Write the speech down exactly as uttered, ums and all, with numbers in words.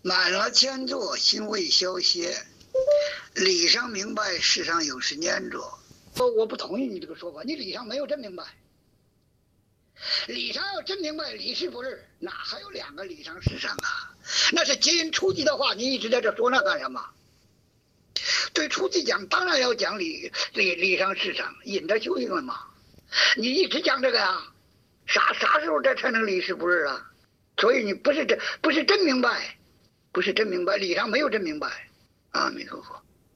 满了千座，心未消歇。理上明白，世上有时粘着。我我不同意你这个说法，你理上没有真明白。理上要真明白，理是不是？哪还有两个理上事上啊？那是结因初级的话，你一直在这说那干什么？对初级讲，当然要讲理理理上事上，引着修行了嘛。你一直讲这个呀，啥啥时候这才能理是不是啊？所以你不是真不是真明白，不是真明白，理上没有真明白。阿弥陀佛。